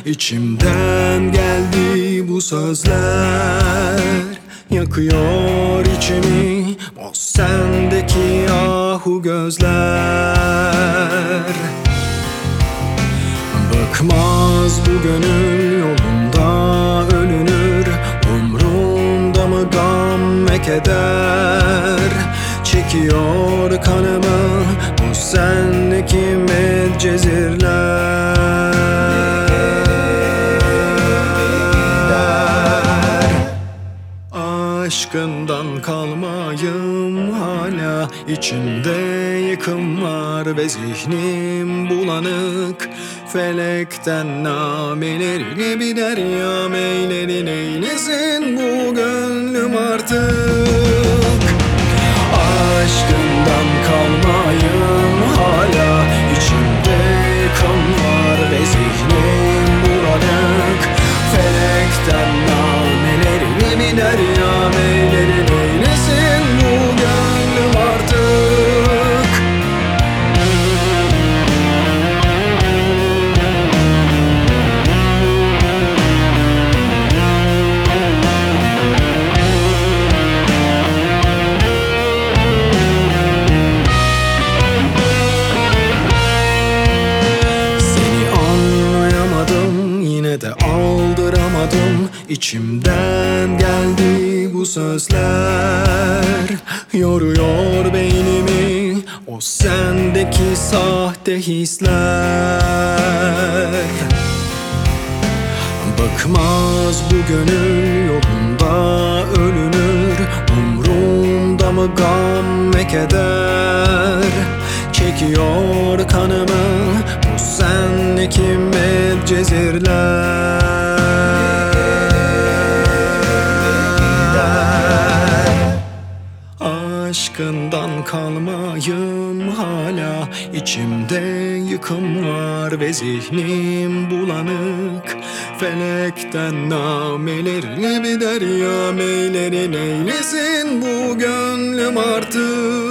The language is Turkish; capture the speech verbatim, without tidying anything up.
İçimden geldi bu sözler, yakıyor içimi o sendeki yahu gözler. Bıkmaz bu gönül yolunda ölünür, umrumda mı gam ve keder? Çekiyor kanımı bu sendeki medcezirler. Aşkından kalmayım hala, içimde yıkım var ve zihnim bulanık. Felekten namelerine bir derya meylerin eylesin bu gönlüm artık. Aşkından kalmayım hala, içimde yıkım var ve zihnim bulanık. Felekten namelerine bir derya meylerin eylesin bu gönlüm artık. De aldıramadım, içimden geldi bu sözler. Yoruyor beynimi o sendeki sahte hisler. Bıkmaz bu gönül yolunda ölünür, umrumda mı gam ve keder? Çekiyor kanımı bu sendeki medcezirler. Aşkından kalmayım hala, içimde yıkım var ve zihnim bulanık. Felekten namelerine bir derya meylerin eylesin bu gönlüm artık.